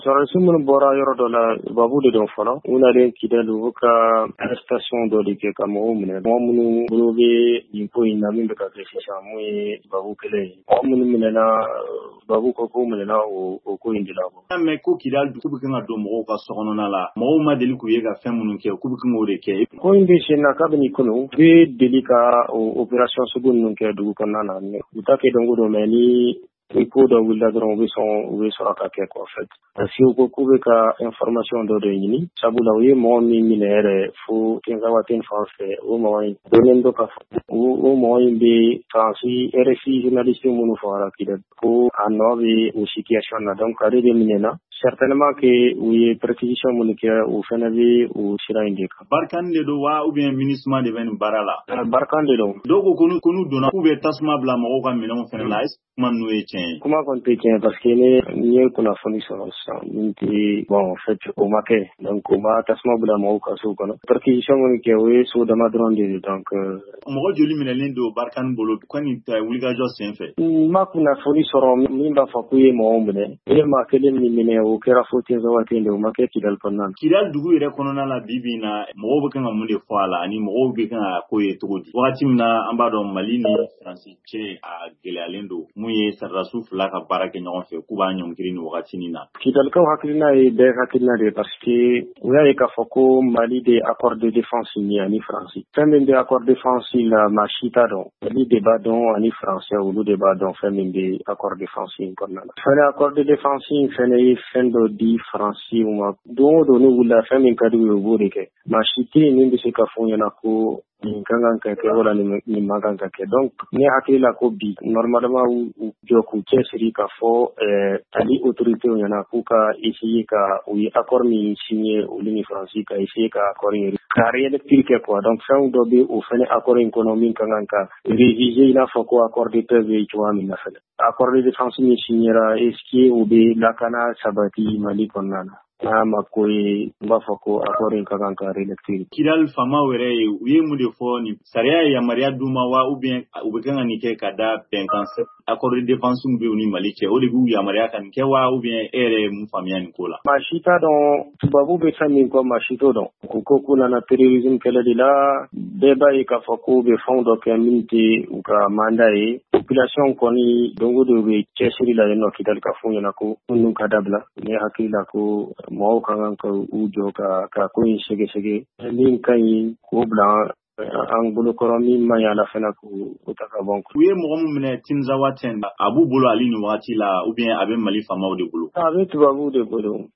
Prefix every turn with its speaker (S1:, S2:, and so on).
S1: Sɔrɔdasi minnu bɔra yɔrɔ dɔ la babu de dɔn fɔlɔ u nalen Kidal u ka arrestation dɔ de kɛ ka mɔgɔw minɛ mɔgɔ minnu bolo bɛ nin ko in na min bɛ ka kɛ sisan mun ye babu kelen ye mɔgɔ minnu minɛna babu ko minɛna o ko in de la
S2: quoi. Mais ko Kidal k'u bɛ kan ka don mɔgɔw ka sokɔnɔna la mɔgɔw ma deli k'u ye ka fɛn minnu kɛ k'u bɛ kan k'o de kɛ.
S1: Ko in bɛ sen na kabini kunu bɛ deli ka opération sugu ninnu kɛ dugu kɔnɔna na u ta kɛ don o don mais ni ko dɔ wulila dɔrɔn u bɛ sɔrɔ ka kɛ quoi en fait. Parce que ko k'u bɛ ka information dɔ de ɲini sabula u ye mɔgɔ min minɛ yɛrɛ fo Tinzawatène fan fɛ o mɔgɔ in donnen dɔ ka fɔ o mɔgɔ in bɛ Faransi RFI journaliste minnu fɔra Kidal ko a nɔ bɛ o situation na donc ale de minɛna certainement que u ye perquisition minnu kɛ o fana bɛ o sira in de kan.
S2: Barkhane de don wa ou bien MINUSMA de bɛ nin baara la.
S1: Barkhane de don.
S2: Dɔw ko n'u donna k'u bɛ tasuma bila mɔgɔw ka minɛnw fana la est-ce que kuma ninnu ye tiɲɛ ye.
S1: Kuma kɔni tɛ tiɲɛ parce que ni ye kunnafoni sɔrɔ sisan min tɛ bon en fait o ma kɛ donc o ma tasuma bila mɔgɔw ka so kɔnɔ perquisition minnu kɛ o ye so dama dɔrɔn de ye donc.
S2: Mɔgɔ joli minɛlen don Barkhane bolo ko nin wulikajɔ sen fɛ.
S1: N ma kunnafoni sɔrɔ min b'a fɔ k'u ye mɔgɔw minɛ e maa kelen min minɛ o kɛra fo Tinzawatène de o ma kɛ Kidal kɔnɔna na.
S2: Kidal dugu yɛrɛ kɔnɔna la bi na mɔgɔw bɛ kan ka mun de fɔ a la ani mɔgɔw bɛ kan ka ko ye cogo di. Wagati min na an b'a dɔn Mali ni Faransi cɛ a gɛlɛyalen don mun ye sardasiw fila ka baara kɛ ɲɔgɔn fɛ k'u b'a ɲɔngiri nin wagati nin na.
S1: Kidalikaw hakilina ye bɛɛ hakilina de parce que u y'a ye k'a fɔ ko Mali de accord de défense signé ani Faransi. Fɛn min bɛ accord de défense la maa si t'a dɔn Mali de b'a dɔn ani Faransɛ olu de b'a dɔn fɛn min bɛ accord de défense in kɔnɔna na. Fɛnɛ accord de défense in fɛnɛ ye fɛn dɔ di Faransi ma don o don ni wulila fɛn min ka di u ye u b'o de kɛ maa si tɛ yen min bɛ se ka fɔ ɲɛna ko nin kan ka kɛ wala nin man kan ka kɛ donc ne hakili la ko bi normalement u jɔ k'u cɛsiri k'a fɔ ani autorités ɲɛna k'u ka essayer ka u ye accord min signé olu ni Faransi ka essayer ka accord in ka réélecture kɛ quoi donc fɛn dɔ bɛ o fɛnɛ accord in kɔnɔ min kan ka réviser i n'a fɔ ko accord de paix bɛ cogoya min na fɛnɛ accord de défense min signéra est ce que o bɛ lakana sabati Mali kɔnɔna na. N'a ma ko ye n b'a fɔ ko accord in ka kan ka réélecture.
S2: Kidal faamaw yɛrɛ ye u ye mun de fɔ nin sariya ye yamaruya d'u ma wa ou bien u bɛ kan ka nin kɛ ka da bɛnkan accord de défense bɛ u ni Mali cɛ o de b'u yamaruya ka nin kɛ wa ou bien e yɛrɛ ye mun faamuya nin ko la.
S1: Maa si t'a dɔn tubabu bɛ fɛn min kɔ maa si t'o dɔn u ko k'u nana terrorisme kɛlɛ de la bɛɛ b'a ye k'a fɔ k'u bɛ fɛnw dɔ kɛ min tɛ u ka mandat ye population kɔni don o don u bɛ cɛsiri la yen nɔ Kidal ka fɔ ɲɛna ko ninnu ka dabila ne hakili la ko mɔgɔw ka kan ka u jɔ ka ko in sɛgɛsɛgɛ min ka ɲi k'o bila an bolokɔrɔ min man ɲi a la fana k'o ta ka bɔ.
S2: U ye mɔgɔ min minɛ Tinzawatène a b'u bolo hali nin wagati la ou bien a bɛ Mali faamaw de bolo.
S1: A bɛ tubabuw de bolo.